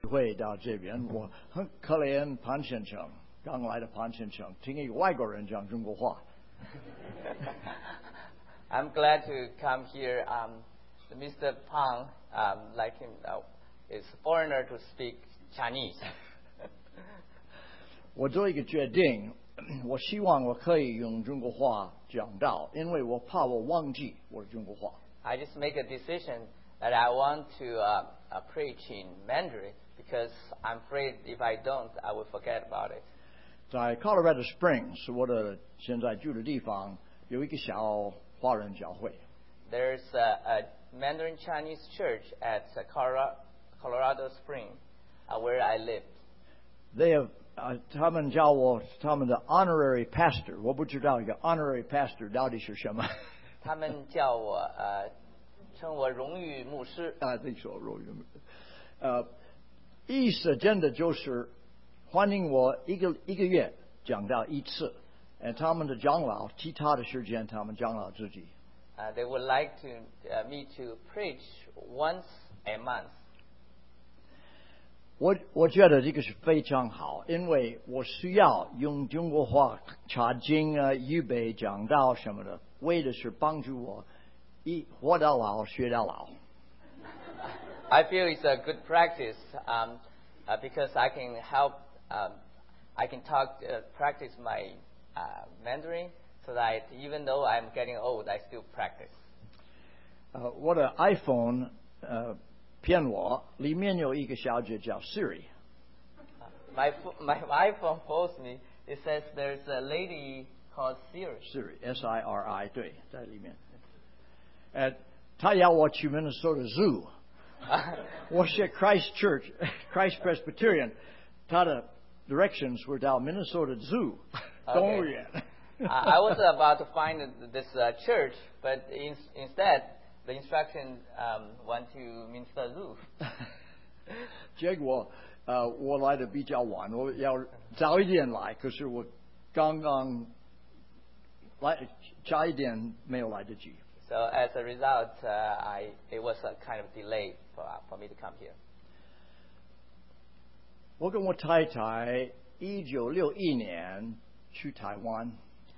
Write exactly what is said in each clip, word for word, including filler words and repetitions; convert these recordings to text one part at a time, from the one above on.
会到这边，我很可怜潘先生，刚来的潘先生，听一个外国人讲中国话。 I'm glad to come here. Um, Mister Pang, um, like him, uh, is a foreigner to speak Chinese. 我做一个决定，我希望我可以用中国话讲到，因为我怕我忘记我的中国话。 I just make a decision that I want to uh, uh, preach in Mandarin because I'm afraid if I don't, I will forget about it. 在 Colorado Springs 我的现在住的地方有一个小华人教会。 There's a, a Mandarin Chinese church at Colorado, Colorado Springs, uh, where I live. They have 啊、uh, 他们叫我他们的 honorary pastor， 我不知道一个 honorary pastor 到底是什么。 他们叫我呃称我荣誉牧师。 啊，对，说荣誉牧师。呃，意思真的就是欢迎我一个一个月讲到一次，呃，他们的长老其他的时间他们长老自己。 Uh, they would like to uh, me to preach once a month. 我我觉得这个是非常好，因为我需要用中国话查经啊、预备讲道什么的，为的是帮助我一活到老学到老。 I feel it's a good practice um, uh, because I can help. Um, I can talk, uh, practice my uh, Mandarin, so that even though I'm getting old, I still practice. 呃，我的 iPhone 呃。骗我，里面有一个小姐叫 Siri。 My my iPhone phones me. It says there's a lady called Siri. Siri, S I R I， 对，在里面。呃，她要我去 Minnesota Zoo。我是 Christ Church, Christ Presbyterian， 她的 directions were 到 Minnesota Zoo 动物园。 I was about to find this uh, church, but in, instead.The instruction um, went to Minster Zoo. 结果，呃，我来的比较晚，我要早一点来，可是我刚刚来差一点没有来得及。 So as a result, uh, I it was a kind of delay for for me to come here. 我跟我太太一九六一年去台湾。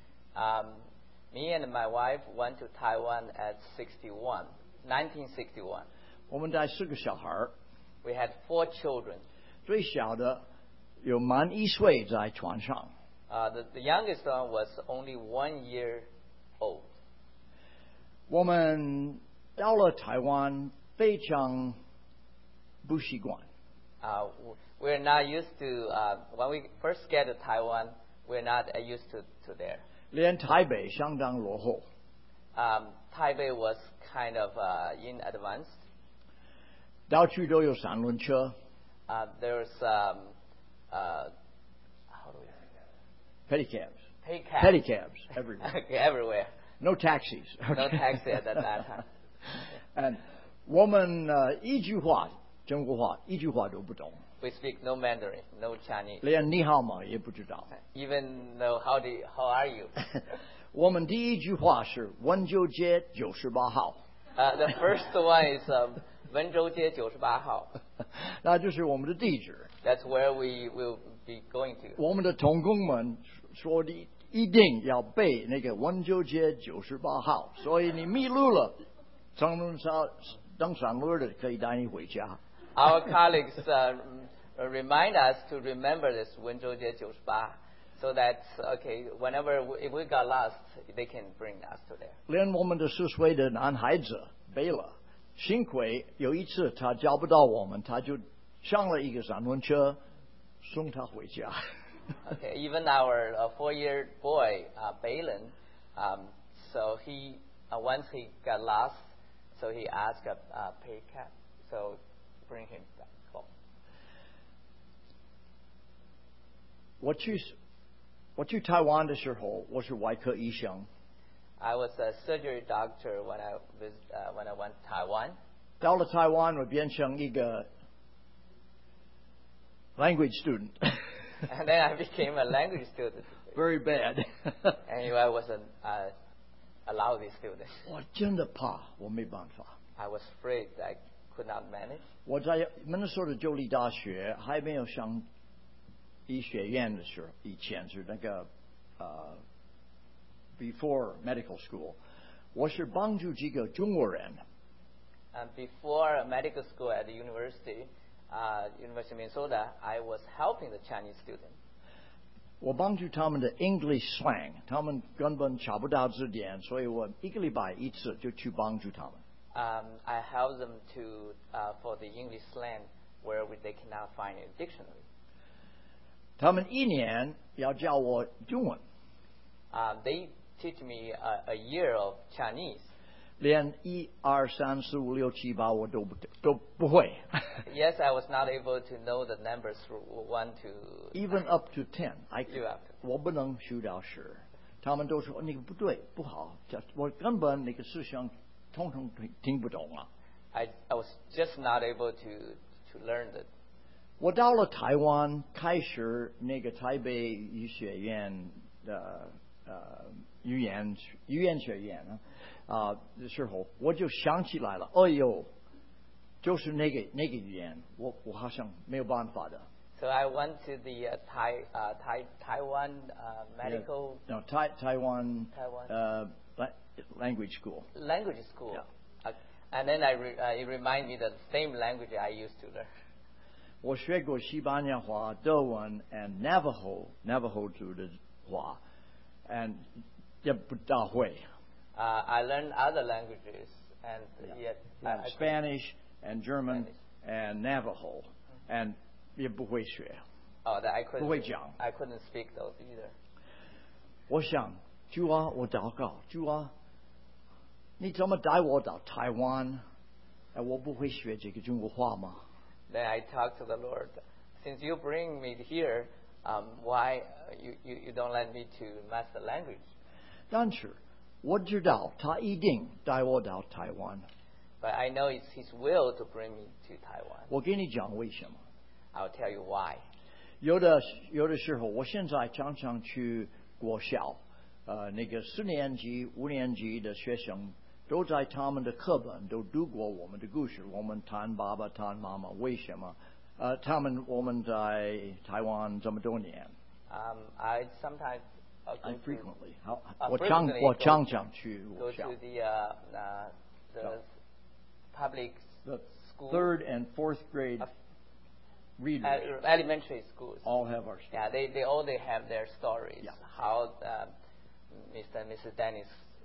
Um,Me and my wife went to Taiwan at sixty-one, nineteen sixty-one. 我们带四个小孩。 We had four children. 最小的有满一岁在船上。 Uh, the, the youngest one was only one year old. 我们到了台湾非常不习惯。 Uh, we're not used to uh, when we first get to Taiwan. We're not uh, used to to there. 连台北相当落后。 Um, Taipei was kind of uh, in advance. 到处都有三轮车。 Uh, there's um, uh, how do we say that? Pedicabs. Pedicabs. Pedicabs everywhere. Okay, everywhere. No taxis. No taxi at that time. And 我们呃一句话中国话一句话都不懂。 We speak no Mandarin, no Chinese. 连你好吗也不知道。 Even though how do you, how are you? 我们第一句话是温州街九十八号。 Uh, the first one is um, 温州街九十八号。 那就是我们的地址。 That's where we will be going to. 我们的同工们说的一定要背那个温州街九十八号，所以你迷路了，上路上登山路的可以带你回家。 Our colleagues uh, remind us to remember this 温州街九十八 so that, okay, whenever we, if we got lost, they can bring us to there. 连我们的十岁的男孩子背了，幸亏有一次他找不到我们，他就上了一个三轮车送他回家。 Okay, even our uh, four-year boy, uh, Balin, um, so he, uh, once he got lost, so he asked a uh, pay cab, so bring him back home. 我去我去台湾的时候，我是外科医生。 I was a surgery doctor when I was uh, when I went to Taiwan. 到了台湾，我变成一个 language student. And then I became a language student. Very bad. Anyway, I was an uh, a lousy student. 我真的怕，我没办法。 I was afraid I could not manage. 我在明尼苏达州立大学还没有上医学院的时候，以前是那个呃 before medical school， 我是帮助几个中国人。 And before medical school at the university, uh, University of Minnesota, I was helping the Chinese students. 我帮助他们的 English slang， 他们根本查不到字典，所以我一个礼拜一次就去帮助他们。 Um, I help them to uh, for the English slang where we, they cannot find a dictionary. 他们一年要教我中文。 Um, they teach me a, a year of Chinese. 连一二三四五六七八我都不都不会。 Yes, I was not able to know the numbers from one to even up to ten. I two up. 我不能数到十。他们都说那个不对不好，我根本那个思想通通听听不懂啊。 I I was just not able to to learn it. 我到了台湾，开始那个台北医学院的呃语言语言学院啊。啊、呃、的时候，我就想起来了，哎呦，就是那个那个语言，我我好像没有办法的。 So I went to the uh, Thai, uh, Thai, Taiwan uh, medical. Yeah. No, Tai, Taiwan. Taiwan. Uh, language school. Language school. Yeah. Uh, and then I re, uh, it reminded me the same language I used to learn. 我学过西班牙话、德文 and Navajo Navajo 族的话 ，and 也不大会。 Uh, I learned other languages and yeah. yet yeah, I, I Spanish and German Spanish. and Navajo and 也不会学。 Oh, that I couldn't. 不会讲。 I couldn't speak those either. 我想，主啊，我祷告，主啊，你怎么带我到台湾？哎，我不会学这个中国话吗？ Then I talked to the Lord. Since you bring me here, um, why you, you, you don't let me to master language? 但是我知道他一定带我到台湾。 But I know it's His will to bring me to Taiwan. 我跟你讲为什么。 I'll tell you why. 有的有的时候，我现在常常去国小，呃，那个四年级、五年级的学生都在他们的课本都读过我们的故事。我们谈爸爸、谈妈妈，为什么？呃，他们我们在台湾这么多年。 Um, I sometimes. Uh, I frequently. 好， uh, 我常 frequently 我 go, 常常去 go 国小。 to the uh, uh, the No. public The school. third and fourth grade Uh, readers uh, elementary schools. all have our story. Yeah, they, they all they have their stories. Yeah. How uh, Mister and Missus Dennis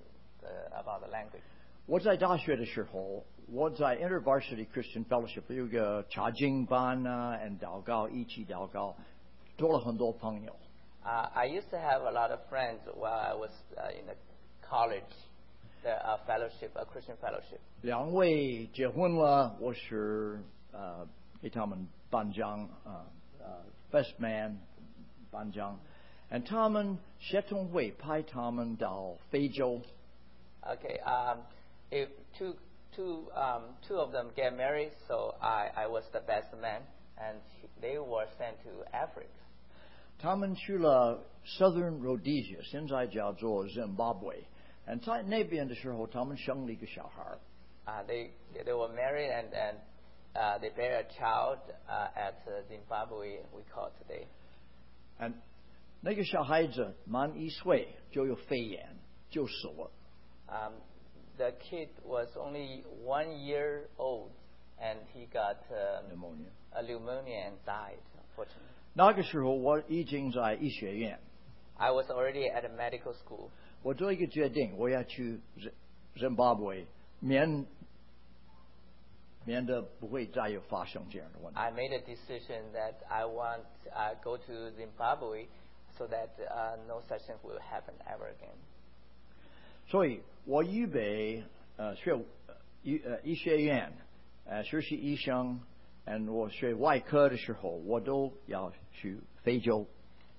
uh, about the language. 我在大学的时候，我在 InterVarsity Christian Fellowship 有一个查经班啊 ，and 祷告，一起祷告，多了很多朋友。 Uh, I used to have a lot of friends while I was uh, in the college, the uh, fellowship, a Christian fellowship. 两位结婚了，我是呃给他们颁奖啊呃 best man 颁奖， and 他们协同会派他们到非洲。 Okay, um, if two, two, um, two of them get married, so I, I was the best man, and they were sent to Africa. 他们去了 Southern Rhodesia， 现在叫做 Zimbabwe， and 在那边的时候，他们生了一个小孩。 Uh, they they were married and and uh, they bear a child uh, at uh, Zimbabwe, we call it today. and 那个小孩子满一岁就有肺炎，就死了。 Um, the kid was only one year old, and he got um, pneumonia. a pneumonia and died, unfortunately. 那个时候我已经在医学院， I was already at a medical school. 我做一个决定，我要去 Zimbabwe， 免免得不会再有发生这样的问题。 I made a decision that I want uh, go to Zimbabwe so that uh, no such thing will happen ever again. 所以我预备呃学医呃医学院呃学习医生，嗯，我学外科的时候，我都要去非洲。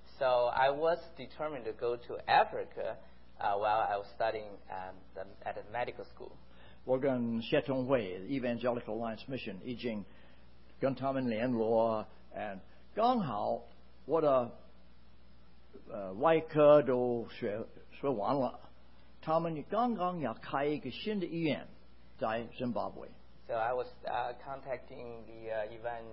So I was determined to go to Africa uh, while I was studying um, the, at a medical school. 我跟协同会 Evangelical Alliance Mission 已经跟他们联络，嗯，刚好我的呃外科都学学完了，他们刚刚要开一个新的医院在 Zimbabwe。 So I was uh, contacting the uh,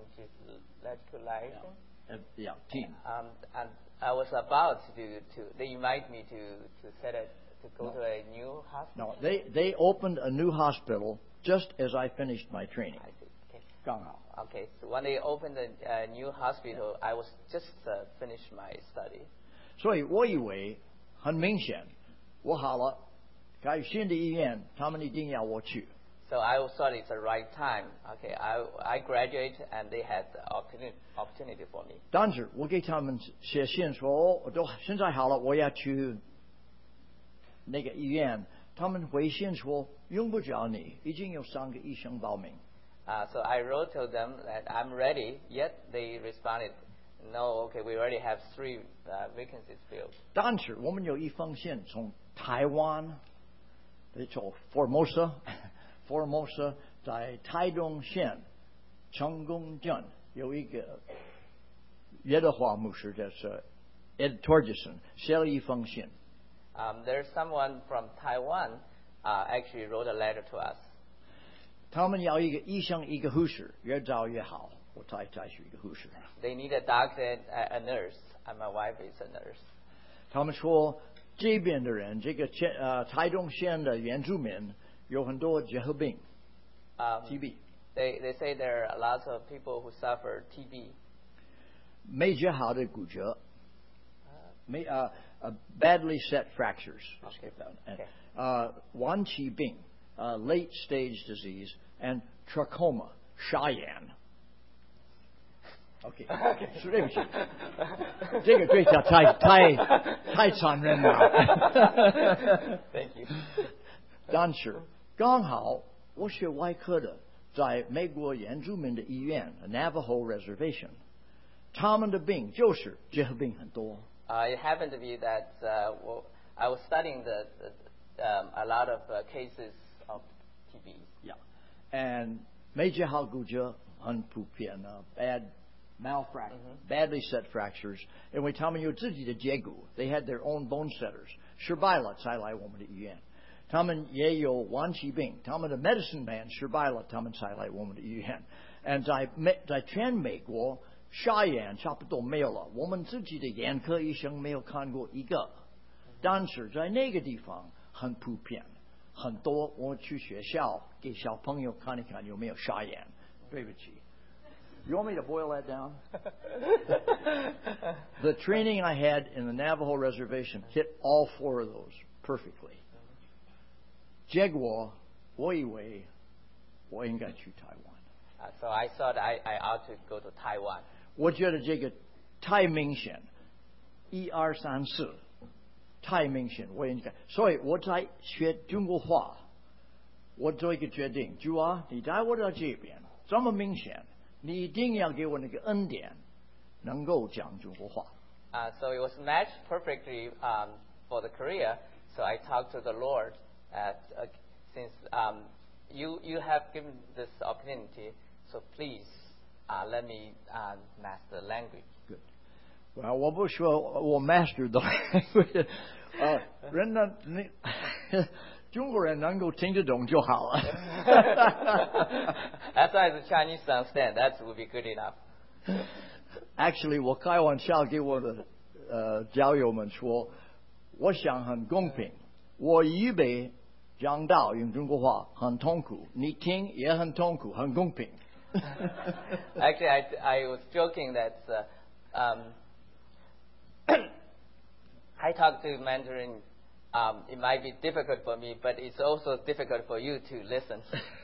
evangelicalizing Uh, yeah, team. um, and I was about to to they invite me to to set it to go No. to a new hospital. No, they they opened a new hospital just as I finished my training. I see. Okay. 刚好。 Okay. So when they opened the uh, new hospital, I was just uh, finished my study. 所以我以为很明显，我好了，开新的医院，他们一定要我去。 So I thought it's the right time. Okay, I I graduate and they had the opportunity opportunity for me. 但是我给他们写信说，哦我都现在好了，我要去那个医院。他们回信说用不着你，已经有三个医生报名。 Uh, so I wrote to them that I'm ready. Yet they responded, no, okay, we already have three uh, vacancies filled. 但是我们有一封信从台湾，从 Formosa Formosa 在台东县成功镇有一个耶和华牧师，就是 Ed Torgerson 写了一封信。 Um, there's someone from Taiwan uh, actually wrote a letter to us. 他们要一个医生，一个护士，越早越好。我太太是一个护士。 They need a doctor, a, a nurse, and my wife is a nurse. 他们说这边的人，这个县呃台东县的原住民有很多结核病 Um, ，T B， they they say there are lots of people who suffer T B. 没结好的骨折，没呃呃 badly set fractures， Okay. and Okay. 呃晚期病，呃 late stage disease and trachoma 沙眼。OK， 对不起，这个对他太太太残忍了。 Thank you. 但是刚好我学外科的，在美国原住民的医院 Navajo Reservation， 他们的病就是结核病很多。 Uh, it happened to be that uh, well, I was studying the, the um, a lot of uh, cases of T B. Yeah, and 没结好骨折很普遍啊 ，bad malfracture, badly set fractures， 因为他们有自己的结骨 ，they had their own bone setters， 失败了才来我们的医院。他们也有晚期病，他们的 medicine man 失败了，他们才来我们的医院。And 在美在全美国。 沙眼差不多没有了，我们自己的眼科医生没有看过一个，但是在那个地方很普遍，很多。我去学校给小朋友看一看有没有沙眼。对不起 ，You want me to boil that down? The training I had in the Navajo Reservation hit all four of those perfectly. 结果我以为我应该去台湾。 Uh, so I thought I, I ought to go to Taiwan. 我觉得这个太明显，一二三四，太明显，我应该，所以我在学中国话，我做一个决定，主啊，你带我到这边，这么明显，你一定要给我那个恩典，能够讲中国话。 Uh, so it was matched perfectly um, for the career. So I talked to the Lord at, uh, since um, you you have given this opportunity, so please uh, let me uh, master language. Good. Well, 我不说我 master the language， 呃，人呢，你中国人能够听得懂就好了。 As long as the Chinese understand, that would be good enough. Actually， 我开玩笑给我的呃教友们说，我想很公平，我预备讲道用中国话很痛苦，你听也很痛苦，很公平。 Actually, I, I was joking that uh, um, I talk to Mandarin. Um, it might be difficult for me, but it's also difficult for you to listen.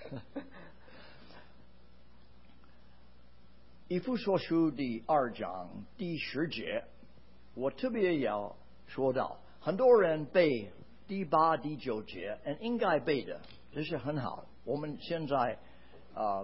以弗所书第二章第十节，我特别要说到，很多人背第八、第九节，嗯，应该背的，这是很好。我们现在啊。Uh,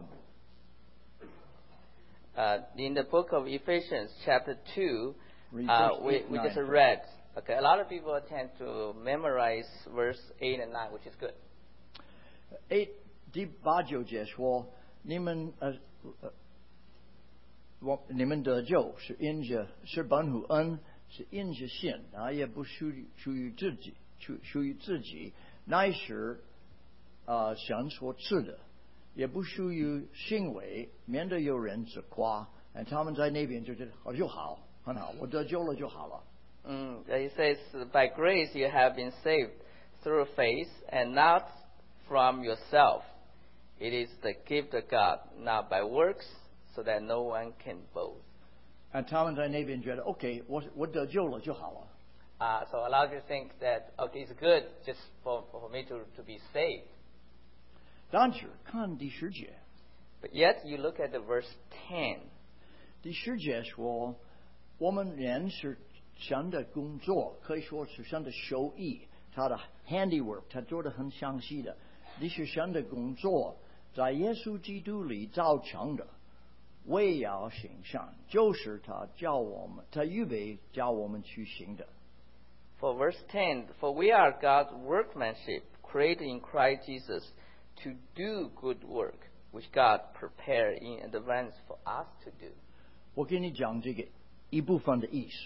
Uh, in the book of Ephesians, chapter two, Read uh, verse we, eight, we nine. just read. Okay, a lot of people tend to memorize verse eight and nine, which is good. eight 第八九节说，你们呃呃，我你们得救是因着是本乎恩，是因着信，啊，也不属于属于自己，属属于自己，乃是啊、呃、神所赐的， 也不属于行为，免得有人指夸。哎，他们在那边就觉得好就好，很好，我得救了就好了。 Mm, he says, by grace you have been saved through faith and not from yourself. It is the gift of God, not by works, so that no one can boast. 哎，他们在那边觉得 OK， 我我得救了就好了。 Uh, so a lot of you think that, okay, it's good just for, for me to, to be saved. 但是看第十节， But yet you look at the verse ten. 第十节说，我们人是神的工作，可以说是神的手艺，他的 handiwork， 他做的很详细的。这是神的工作，在耶稣基督里造成的。为要行善，就是他叫我们，他预备叫我们去行的。 For verse ten, for we are God's workmanship, created in Christ Jesus to do good work, which God prepared in advance for us to do. 我给你讲这个一部分的意思。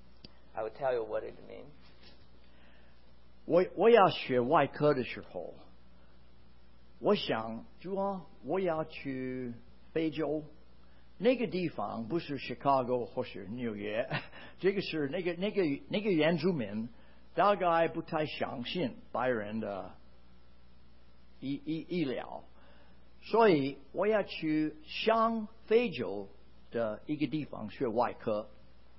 I will tell you what it means. 我我要学外科的时候，我想主啊，我要去非洲。那个地方不是 Chicago 或是纽约，这个是那个那个那个原住民大概不太相信白人的医医医疗，所以我要去向非洲的一个地方学外科。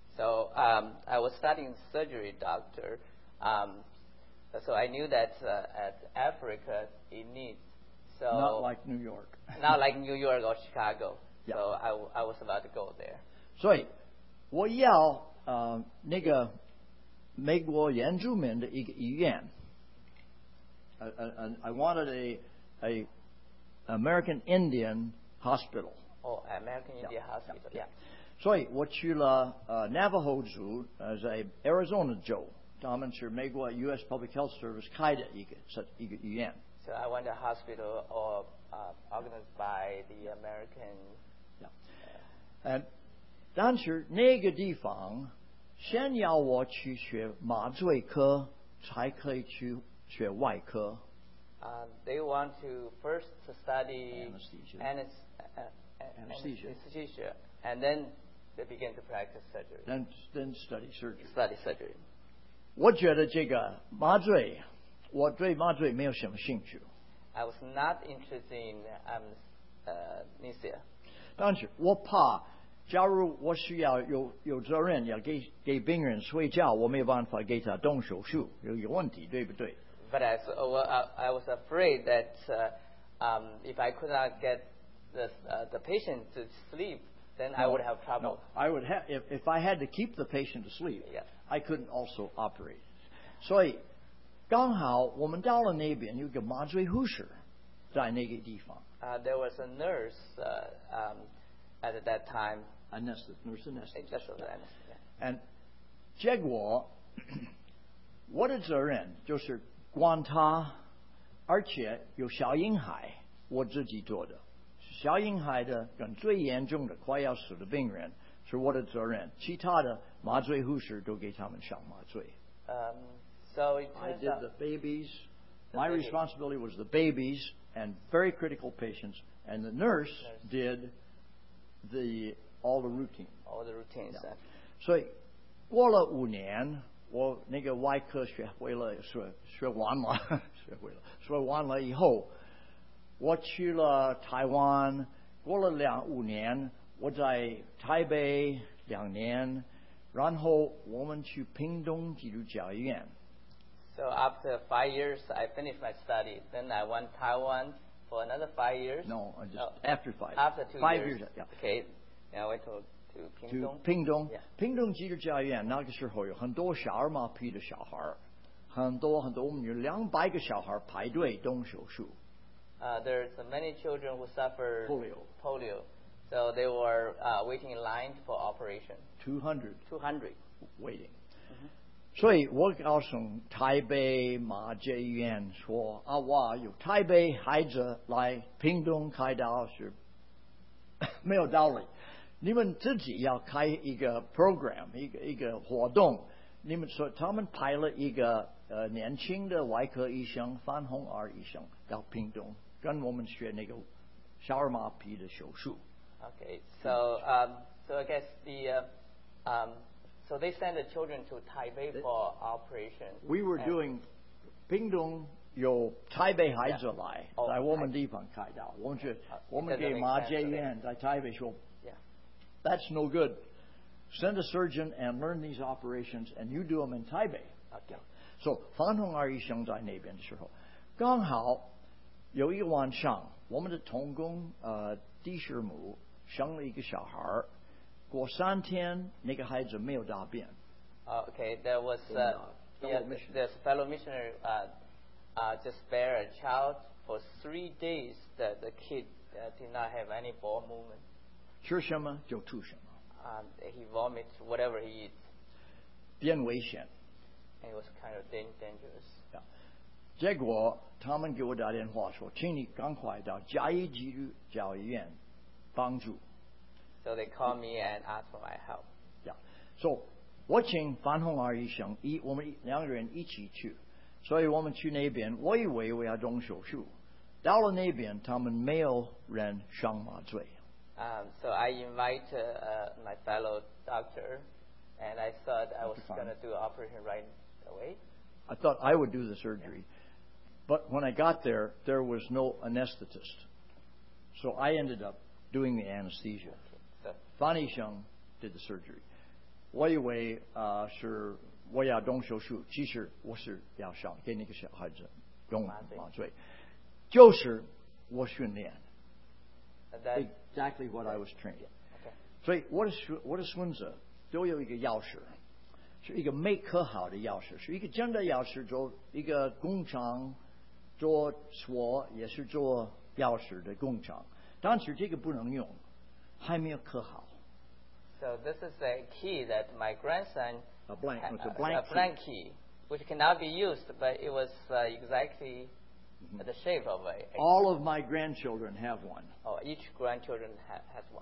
So um, I was studying surgery, doctor. Um, so I knew that uh, at Africa it needs. So Not like New York. Not like New York or Chicago. Yeah. So I, w- I was about to go there. 所以我要呃那个美国原住民的一个医院。Uh, uh, I wanted a a American Indian hospital. Oh, American Indian Hospital. Yeah. 所以我去了呃 Navajo 族，呃在 Arizona 州，他们是美国 U S Public Health Service 开的一个一个医院。 So I went to a hospital or uh, organized by the American. Yeah. 呃，但是那个地方先要我去学麻醉科，才可以去学外科。 Uh, they want to first to study Anesthesia. anes- uh, uh, Anesthesia. anesthesia, and then they begin to practice surgery. Then then study surgery. Study surgery. 我觉得这个麻醉，我对麻醉没有什么兴趣。 I was not interested in um, uh, anesthesia. 但是我怕，假如我需要有有责任要给给病人睡觉，我没有办法给他动手术，有有问题，对不对？ But I, so, uh, well, I, I was afraid that uh, um, if I could not get the, uh, the patient to sleep, then I would have trouble. No, I would have if if I had to keep the patient asleep, Yeah. I couldn't also operate. 所以刚好我们到了那边有个麻醉护士在那个地方 Uh, there was a nurse uh, um, at that time. ，anesthetist nurse Just anesthetist. so that I understand. And 结果我的责任就是管他，而且有小婴孩，我自己做的。小婴孩的跟最严重的快要死的病人是我的责任，其他的麻醉护士都给他们上麻醉。 Um, so it I turns did out, the babies. The My babies. responsibility was the babies and very critical patients, and the nurse Nurse. did the all the routine. all the routines. Yeah. uh, 所以过了五年，我那个外科学会了，学学完了，学会了，学完了以后，我去了台湾，过了两五年，我在台北两年，然后我们去屏东基督教医院。 So after five years, I finished my study. Then I went to Taiwan for another five years. No, I just Oh, after five. After two five years. years, yeah. Okay. And I went to to 去 Pingdong. 屏东 Yeah.， 屏东基督教医院那个时候有很多小儿麻痹的小孩儿，很多很多，我们有两百个小孩排队动手术。 Uh, there's many children who suffer Polio. polio. So they were uh, waiting in line for operation. two hundred two hundred. waiting. 所以我告诉台北马街医院说啊，哇，有台北孩子来屏东开刀是没有道理。你们自己要开一个 program， 一个一个活动。你们说他们派了一个呃年轻的外科医生范洪儿医生到屏东，跟我们学那个小儿麻痹的手术。 Okay, so um, so I guess the uh, um, so they send the children to Taipei for operation. We were doing 屏东有台北孩子来， Yeah. 在我们地方开刀，我们去，我们给马偕医院在台北说 Yeah. That's no good. Send a surgeon and learn these operations, and you do them in Taipei. Okay. So 樊宏二医生在那边的时候，刚好有一个晚上，我们的同工呃第师母生了一个小孩儿，过三天那个孩子没有大便。 Uh, okay, there was uh, yeah, there's a fellow missionary uh, uh, just bear a child for three days. The the kid uh, did not have any bowel movement. 吃什么就吐什么， Um, he vomits whatever he eats, 变危险。 and it was kind of dan- dangerous. 结果他们给我打电话说，请你赶快到嘉义基督教医院帮助。 So they called me and asked for my help. Yeah. So 我请樊宏二医生一我们两个人一起去，所以我们去那边，我以为我要动手术，到了那边他们没有人上麻醉。 Um, so I invite uh, uh, my fellow doctor, and I thought I was Fine. going to do an operation right away. I thought I would do the surgery, but when I got there, there was no anesthetist, so I ended up doing the anesthesia. So 樊医生 did the surgery. 我以为啊、呃、是我要动手术，其实我是要上给那个小孩子用麻醉，就是我训练。 and that, Exactly what I was trained. okay. 所以我的孙我的孙子都有一个钥匙，是一个没刻好的钥匙，是一个真的钥匙，做一个工厂做锁也是做钥匙的工厂，但是这个不能用，还没有刻好。 So this is a key that my grandson A blank, ha- it's a uh, blank a blank key, which cannot be used, but it was uh, exactly the shape of a. a All of my grandchildren have one. oh, each grandchildren ha- has one.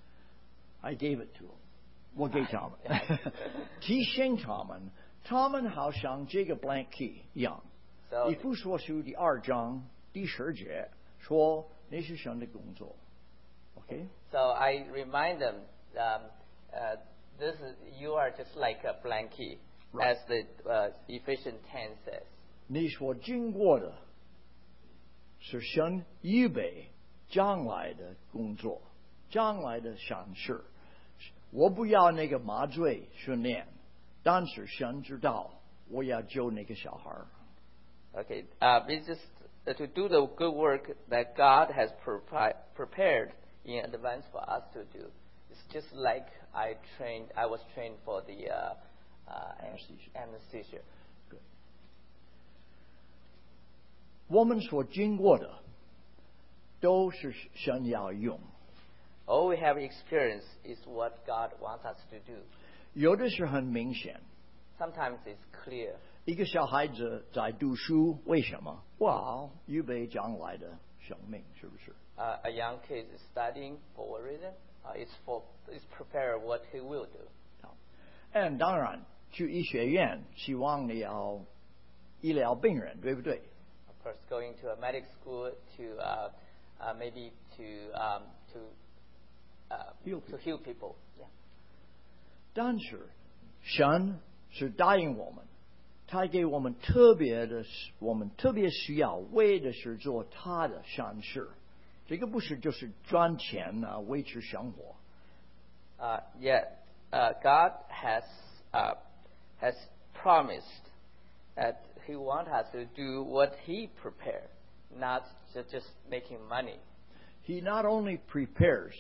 I gave it to them. 我给他们提醒他们，他们好像这个 blank key 一样。 So 以弗所书第二章第十节说那是神的工作。Okay? so I remind them, um, uh, this is you are just like a blank key, Right. as the uh, Ephesians ten says. 你所经过的是神预备将来的工作，将来的善事。我不要那个麻醉训练，但是神知道我要救那个小孩。 Okay, uh, it's just uh, to do the good work that God has prepi- prepared in advance for us to do. It's just like I trained, I was trained for the uh, uh, Anesthesia. anesthesia. 我们所经过的都是神要用， All we have experienced is what God wants us to do. 有的是很明显。 Sometimes it's clear. 一个小孩子在读书，为什么？哇，预备将来的生命，是不是？ Uh, a young kid is studying for what reason? Uh, it's for it's prepare what he will do. 好，嗯，当然，去医学院希望你要医疗病人，对不对？ Of course, going to a medic school to uh, uh, maybe to um, to uh, Heal to heal people. Yeah. 但是神是答应我们，他给我们特别的，我们特别需要为的是做他的善事。这个不是就是赚钱啊，维持生活。 Uh, yet uh, God has uh, has promised that He wants us to do what He prepared, not ju- just making money. He not only prepares.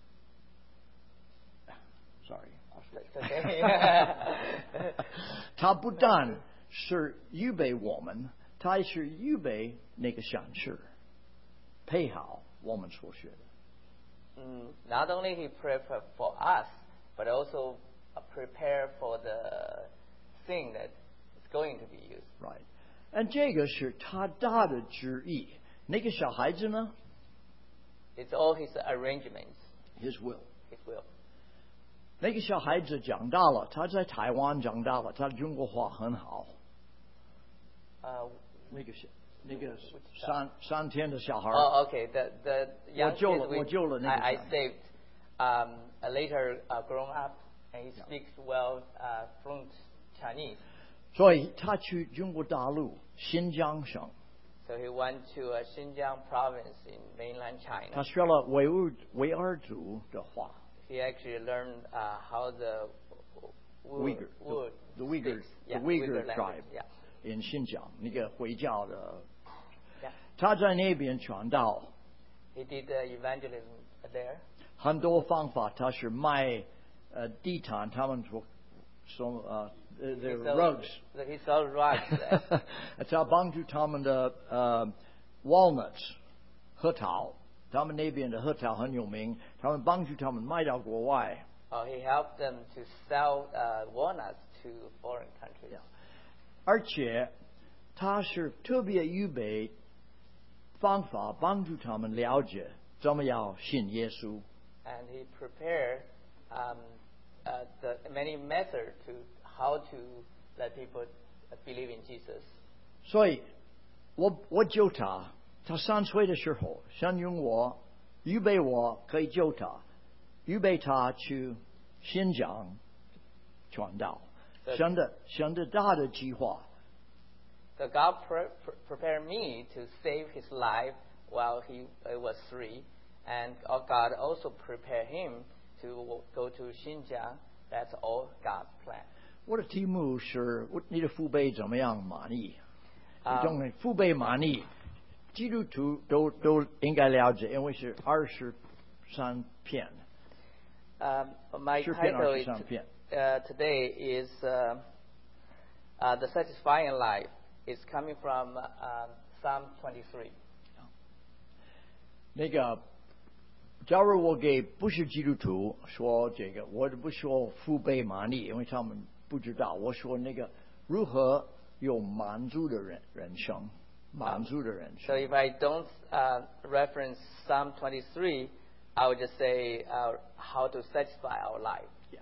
Sorry. It's okay. 他不但是预备我们，他也是预备那个善事，配好我们所学的。 Mm, not only He prepared for us, but also uh, prepare for the thing that is going to be used. Right. 但这个是他大的旨意。那个小孩子呢 It's all His arrangements, ？His will。 His will. 那个小孩子长大了，他在台湾长大了，他的中国话很好。 Uh, 那个小那个三三天的小孩。 Oh, okay. The the young 我救了 kids we, 我救了那个 I, I 小孩 saved. Um, a later uh, grown up, and he Yeah. speaks well uh, fluent Chinese. 所以他去中国大陆新疆省， So he went to uh, Xinjiang province in mainland 他 China. 学了维吾维吾尔族的话。 He actually learned uh, how the wood, Uyghur, wood the, the Uyghur, speaks. the Yeah, Uyghur language. tribe Yeah. in 新疆那个回教的， Yeah. 他在那边传道， He did uh, evangelism there. 很多方法他是卖呃地毯，他们说说呃 the He the sold- rugs， He sold rugs there. 他帮助他们的呃 walnuts 核桃，他们那边的核桃很有名，他们帮助他们卖到国外。 Oh, he helped them to sell uh, walnuts to foreign countries. Yeah. 而且他是特别预备方法帮助他们了解怎么样信耶稣。 And he prepared um, uh, the many methods to how to let people believe in Jesus. 所以我我救他，他三岁的时候，神用我预备我可以救他，预备他去新疆传道。 对神的神的大的计划， So God pre- pre- prepared me to save his life while he uh, was three, and uh, God also prepared him to go to Xinjiang. That's all God's plan. 我的题目是你的父辈怎么样满意？ 啊你种父辈满意，基督徒都都应该了解，因为是二十三篇， Um, my 诗篇 title 二 is, 十三篇。 uh, today is uh, uh, The Satisfying Life. It's coming from uh, Psalm twenty-three. 那个，假如我给不是基督徒说这个，我不说父辈满意，因为他们不知道。我说那个如何有满足的人人生，满足的人 So 生。 if I don't uh, reference Psalm twenty-three, I would just say uh, how to satisfy our life. Yeah.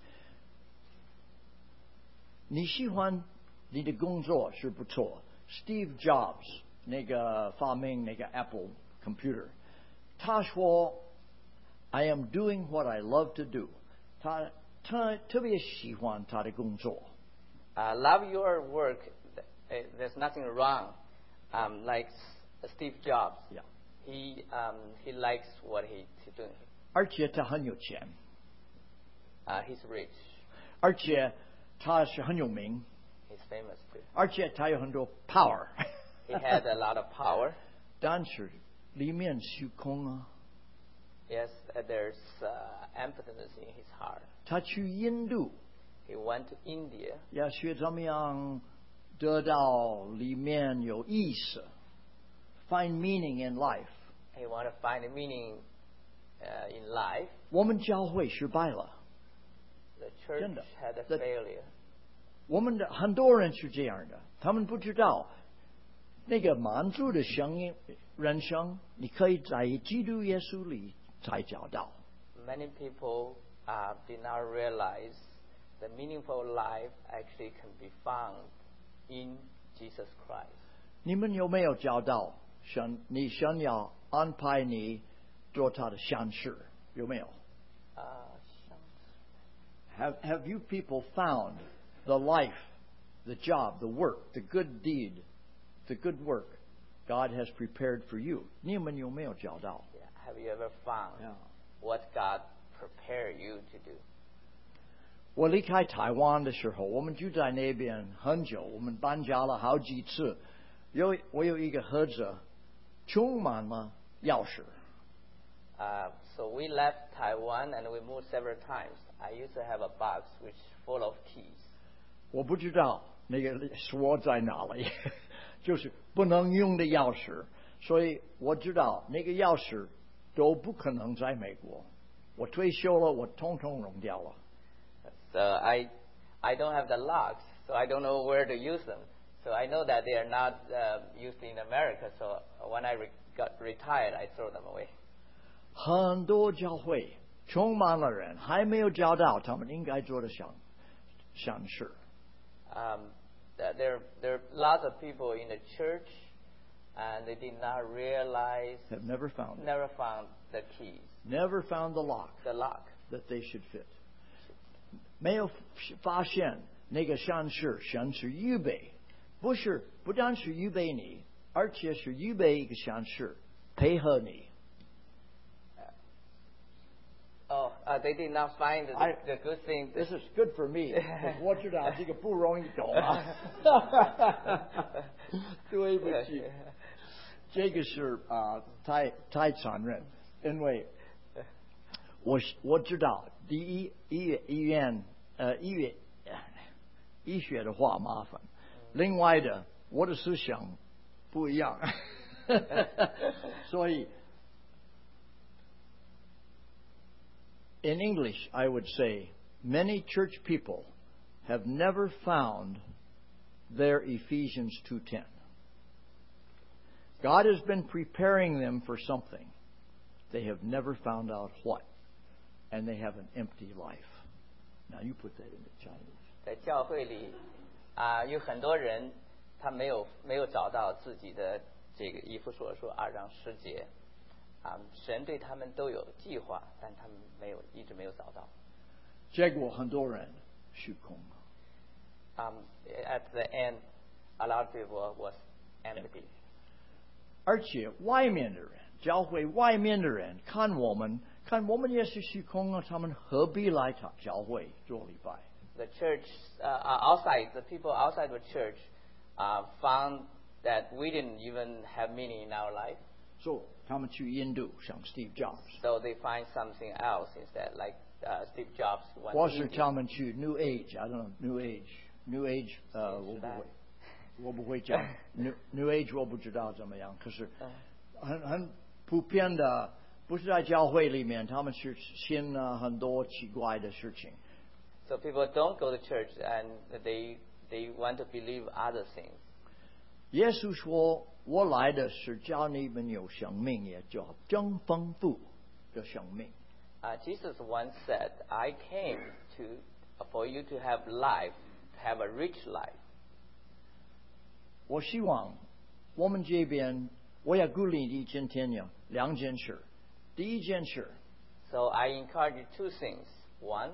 你喜欢你的工作是不错。Steve Jobs 那个发明那个 Apple computer， 他说 I am doing what I love to do。他他特别喜欢他的工作。 Uh, love your work. th- There's nothing wrong. Um, like S- Steve Jobs, Yeah. he um, he likes what he, he's doing. 而且他很有钱， Uh, he's rich. 而且他是很有名， He's famous too. 而且他有很多 power。 He had a lot of power. 但是里面虚空啊。 Yes, uh, there's uh, emptiness in his heart. 他去印度 He went to India. 要学怎么样得到里面有意思 ，find meaning in life。 He wanted to find a meaning uh, in life. 我们教会失败了， The church 真的。 had a The- failure. 我们的很多人是这样的，他们不知道那个满足的声音人生，你可以在基督耶稣里才找到。 Many people uh, did not realize the meaningful life actually can be found in Jesus Christ. 你们有没有找到神？你想要安排你做他的善事，有没有 Uh, ？Have Have you people found the life, the job, the work, the good deed, the good work God has prepared for you? 你们有没有找到？ yeah. Have you ever found Yeah. what God prepared you to do? 我离开台湾的时候，我们住在那边很久，我们搬家了好几次。有我有一个盒子，充满了钥匙。 Uh, so we left Taiwan and we moved several times. I used to have a box which full of keys. 我不知道那个锁在哪里，就是不能用的钥匙。所以我知道那个钥匙都不可能在美国。我退休了，我统统扔掉了。 So I, I don't have the locks, so I don't know where to use them. So I know that they are not uh, used in America. So when I re- got retired, I throw them away. 很多教会充满了人，还没有找到他们应该做的善善事。 Um, th- there, there are lots of people in the church And they did not realize, have never found it. never found the keys, Never found the lock the lock. that they should fit. 没有发现那个善事，神是预备，不是不单是预备你，而且是预备一个善事配合你。 Oh, uh, they did not find the, I- the good thing. This is good for me. 我知道这个不容易懂啊。对不起，这个是啊、太太残忍，因为我我知道第一医院医院呃医院医学的话麻烦，另外的我的思想不一样，所以。In English, I would say many church people have never found their Ephesians two ten. God has been preparing them for something. They have never found out what. And they have an empty life. Now you put that into Chinese. 在教会里啊、有很多人他没有没有找到自己的这个以弗所书二章十节啊、神对他们都有计划，但他们没有一直没有找到。 结果很多人虚空了。 Um, at the end, a lot of people was empty. 而且外面的人，教会外面的人看我们，看我们也是虚空啊，他们何必来他教会做礼拜？ The church uh, outside, the people outside the church uh, found that we didn't even have meaning in our life. 所以他们去印度，像 Steve Jobs， So they find something else instead, like uh, Steve Jobs went 或 to 是 India. 他们去 New Age，I don't know New Age，New Age，呃，我不会，我不会讲 New New Age，我不知道怎么样。可是很很普遍的，不是在教会里面，他们是信了很多奇怪的事情。 So people don't go to church and they they want to believe other things. 耶稣说：“我来的是叫你们有生命，也叫更丰富的生命。” Uh, Jesus once said, "I came to for you to have life, to have a rich life." 我希望我们这边，我要鼓励你今天有两件事。第一件事， So I encourage you two things. One,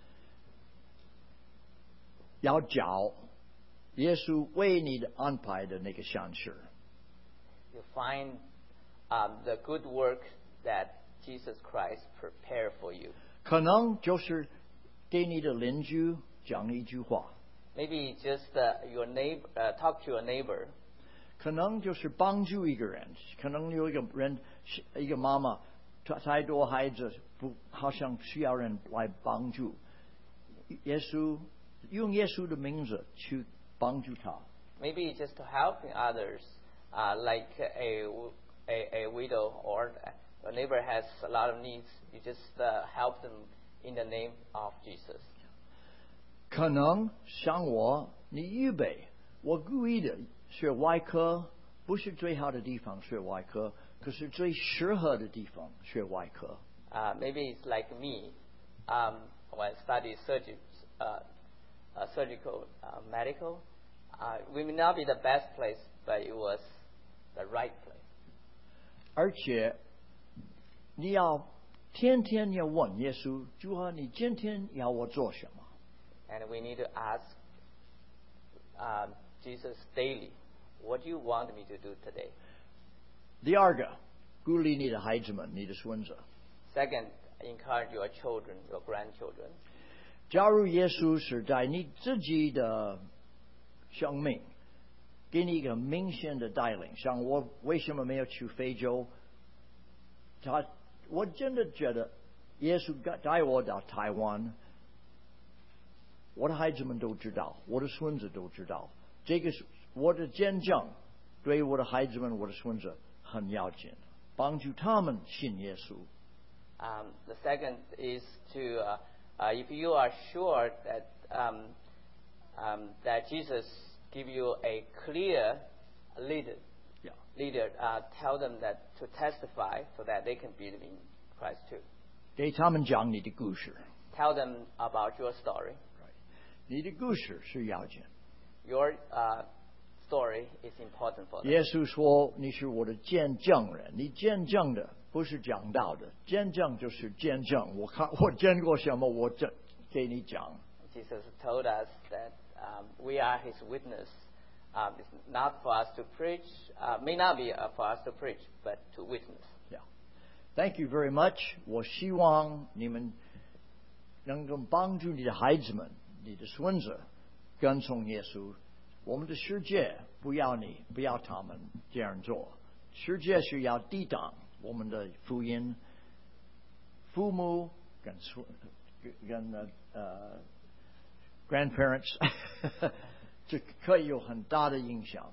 要找耶稣为你的安排的那个善事。 you find um, the good work that Jesus Christ prepared for you. 可能就是给你的邻居讲一句话， Maybe just uh, your neighbor, uh, talk to your neighbor. 可能就是帮助一个人，可能有一个人，一个妈妈，太太多孩子不好像需要人来帮助。耶稣用耶稣的名字去帮助他。 Maybe just to helping others, uh, like a, a, a widow or a neighbor has a lot of needs. You just uh, help them in the name of Jesus. 可能像我，你预备，我故意的学外科，不是最好的地方学外科，可是最适合的地方学外科。 Uh, maybe it's like me um, when I studied surgery, uh, uh, surgical uh, medical. Uh, we may not be the best place, but it was the right place. 而且你要天天要问耶稣，主啊，你今天要我做什么？ And we need to ask um, Jesus daily, what do you want me to do today? 第二个，鼓励你的孩子们，你的孙子。 Second, encourage your children, your grandchildren. 假如耶稣是在你自己的生命给你一个明显的带领，像我为什么没有去非洲？他我真的觉得耶稣带我到台湾，我的孩子们都知道，我的孙子都知道，这个是我的见证，对我的孩子们、我的孙子很要紧，帮助他们信耶稣。 Um, the second is to, uh, uh, if you are sure that um, um, that Jesus give you a clear leader, Yeah. leader, uh, tell them that to testify so that they can believe in Christ too. 给他们讲你的故事， Tell them about your story. 你的故事是要紧。 Your uh, story is important for them. 耶稣说：“你是我的见证人。你见证的不是讲道的，见证就是见证。我看我见过什么，我这给你讲。” Jesus told us that um, we are His witness. Um, it's not for us to preach, uh, may not be uh, for us to preach, but to witness. Yeah. Thank you very much. 我希望你们能够帮助你的孩子们、你的孙子跟从耶稣。我们的世界不要你，不要他们这样做。世界是要抵挡我们的福音。父母跟孙跟呃。呃 grandparents 这可以有很大的影响。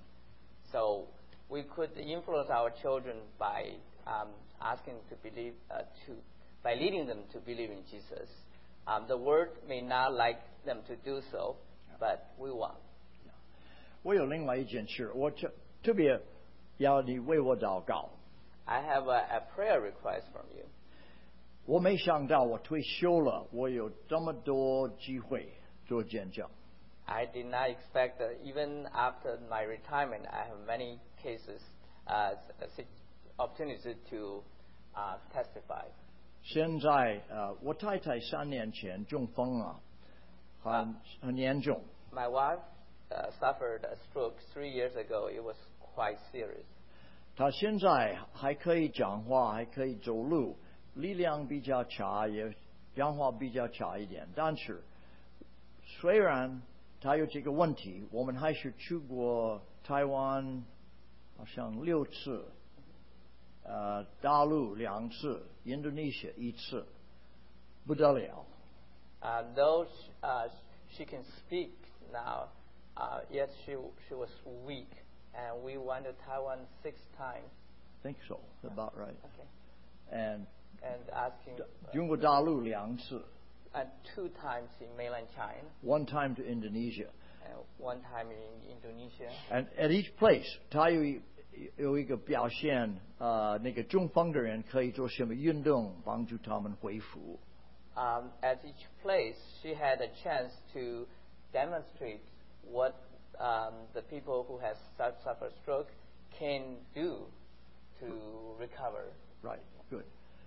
So we could influence our children by um, asking to believe, uh, to by leading them to believe in Jesus. Um, the world may not like them to do so, but we want. 我有另外一件事，我特特别要你为我祷告。 I have a, a prayer request from you. 我没想到我退休了，我有这么多机会。做见证。 I did not expect that even after my retirement, I have many cases, uh, opportunities to uh, testify. 现在呃，我太太三年前中风了，很很严重。 My wife uh, suffered a stroke three years ago. It was quite serious. 她现在还可以讲话，还可以走路，力量比较差，也讲话比较差一点，但是。 虽然他有这个问题，我们还是去过台湾，好像六次，呃，大陆两次，印度尼西亚一次，不得了。 Uh, though she, uh, she can speak now, uh, yet she she was weak, and we went to Taiwan six times. I think so, about right. Okay. And and asking. 中国大陆两次。 And two times in mainland China. One time to Indonesia. And one time in Indonesia. And at each place, 他有一有一个表现，呃，那个中风的人可以做什么运动帮助他们恢复。 Um, at each place, she had a chance to demonstrate what um, the people who have suffered stroke can do to recover. Right, good.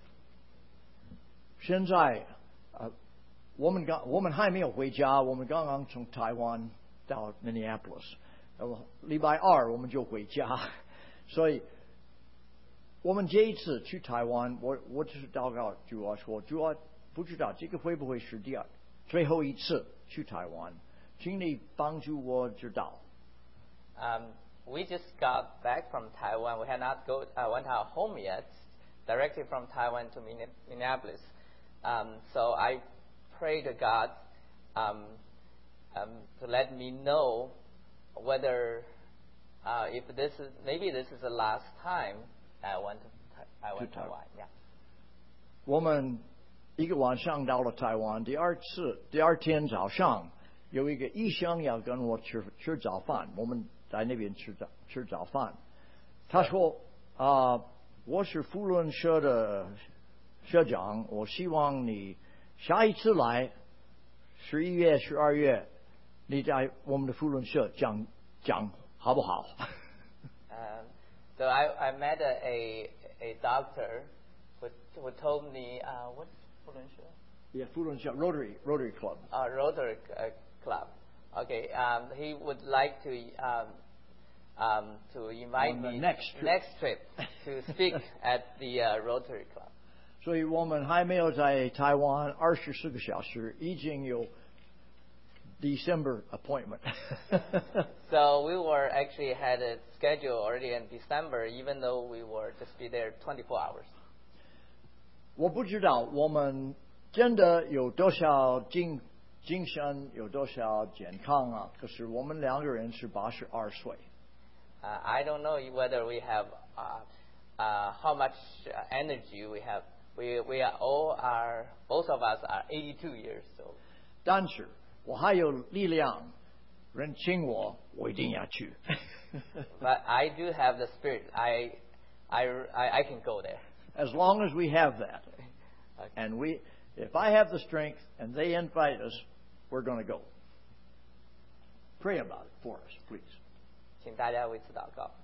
现在，呃。 我们刚我们还没有回家，我们刚刚从台湾到 Minneapolis， 呃，礼拜二我们就回家，所以我们这一次去台湾，我我只是祷告主啊说，主啊不知道这个会不会是第二最后一次去台湾，请你帮助我知道。 Um, we just got back from Taiwan. We had not go uh, went out home yet, directly from Taiwan to Minneapolis. Um, so I. Pray to God um, um, to let me know whether uh, if this is maybe this is the last time I went to I went to Taiwan. Yeah. 我们一个晚上到了台湾，第二次第二天早上有一个医生要跟我吃吃早饭，我们在那边吃早吃早饭。他说啊、呃，我是福伦社的社长，我希望你。 下一次来，十一月、十二月，你在我们的福伦社讲讲好不好？ um, so I I met a a, a doctor who who told me uh, what's 福伦社? Yeah, 福伦社 Rotary Rotary Club. Uh, Rotary uh, Club. Okay. Um, he would like to um, um, to invite On the me next trip. next trip to speak at the uh, Rotary Club. 所以我们还没有在台湾二十四个小时，已经有 December appointment. So we were actually had a schedule already in December, even though we were just be there twenty-four hours. 我不知道我们真的有多少精精神，有多少健康啊？可是我们两个人是八十二岁。 Uh, I don't know whether we have uh, uh, how much energy we have. We we are all are both of us are eighty-two years old. 但是我还有力量，人请我，我一定要去。 But I do have the spirit. I I I, I can go there. As long as we have that, Okay. and we, if I have the strength and they invite us, we're going to go. Pray about it for us, please. 请大家为此祷告。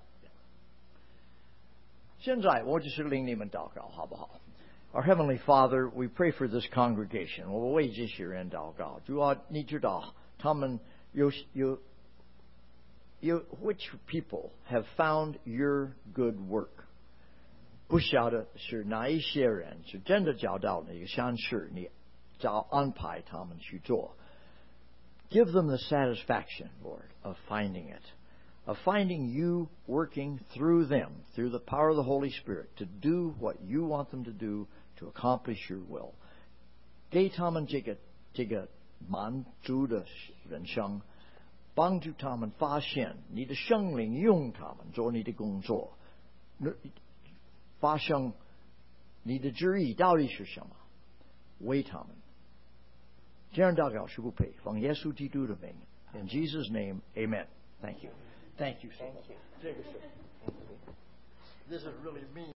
现在我就是令你们祷告，好不好？ Our Heavenly Father, we pray for this congregation. 我为这些人祷告。主啊，你知道他们有有有 which people have found your good work？ 不晓得是哪一些人是真的找到那个善事，你找安排他们去做。Give them the satisfaction, Lord, of finding it, of finding you working through them, through the power of the Holy Spirit, to do what you want them to do, to accomplish your will. 给他们这个这个满足的人生，帮助他们发现你的圣灵用他们做你的工作，发生你的旨意到底是什么，为他们。这样祷告是不配，奉耶稣基督的名。In Jesus' name, Amen. Thank you. Thank you so much. Thank you. 这个是 This is really mean.